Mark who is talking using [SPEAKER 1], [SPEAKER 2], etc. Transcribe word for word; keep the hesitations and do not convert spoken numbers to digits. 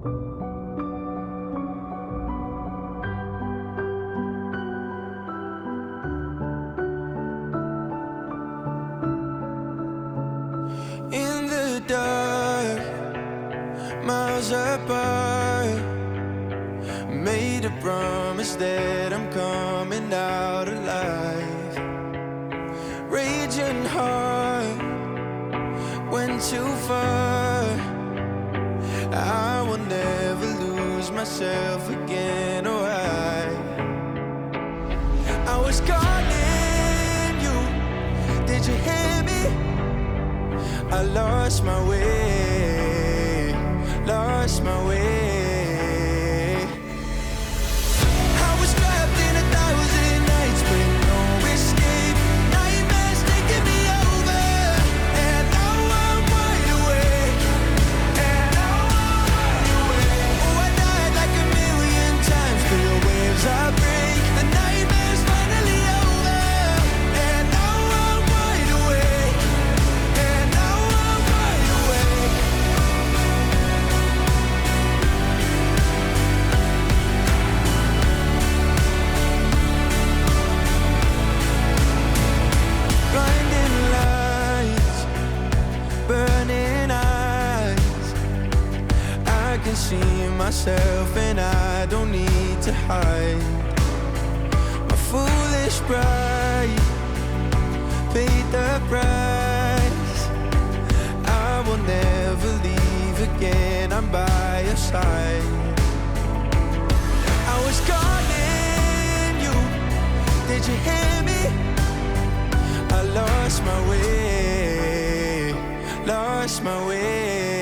[SPEAKER 1] In the dark, miles apart, made a promise that I'm coming out alive. Raging heart went too far. I will never lose myself again, or I I was calling you, did you hear me? I lost my way, lost my way. I was trapped in a thousand nights with no escape. Nightmares taking me over, and now I'm wide awake. And now I'm wide awake. Oh, I died like a million times, feel waves I break. The nightmare's finally over, and now I'm wide awake. And now I'm wide awake. Blinding lights, burning eyes. I can see myself and I don't need to hide. My foolish pride paid the price. I will never leave again, I'm by your side. I was calling you, did you hear me? I lost my way, lost my way.